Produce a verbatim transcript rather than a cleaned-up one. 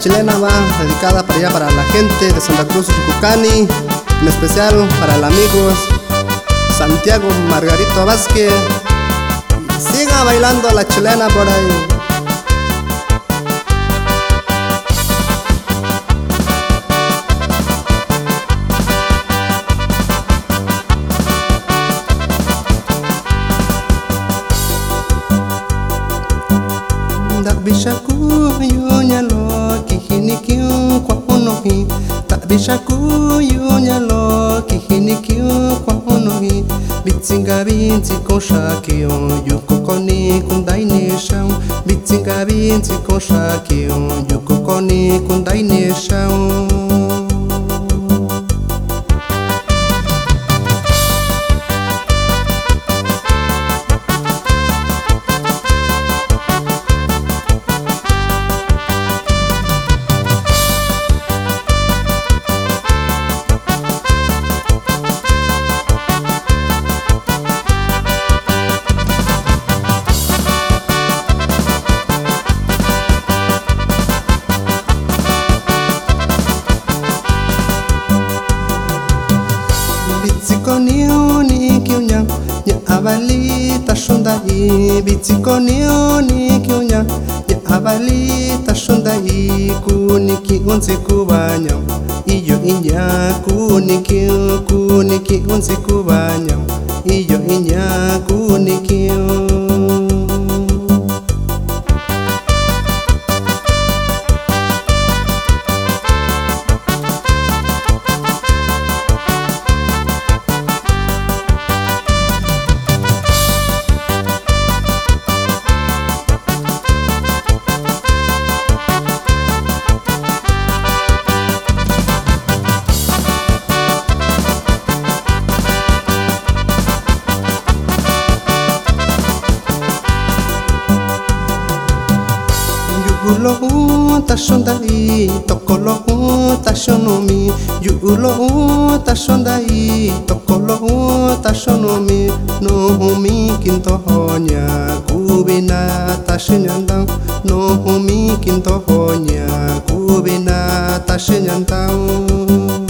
chilena va dedicada para allá para la gente de Santa Cruz Yucucani, en especial para el amigo Santiago Margarito Vázquez. Siga bailando la chilena por ahí. Bishaku yunyalo kihinikiu kwa unohi Bishaku yunyalo kihinikiu kwa unohi Bitsinga binti konshakio yukokoni kundainesha Bitsinga binti konshakio yukokoni kundainesha Bitsikonioni kiunya nya abali tashundai Bitsikonioni kiunya nya abali tashundai kuniki unse kubanya iyo inya kuniki kuniki unse kubanya iyo inya kuniki Yu'ulohu tashondai, tokolohu tashonomi Yu'ulohu tashondai, tokolohu tashonomi Nohumi kintohonya, kubina tashinyandang Nohumi kintohonya, kubina tashinyandang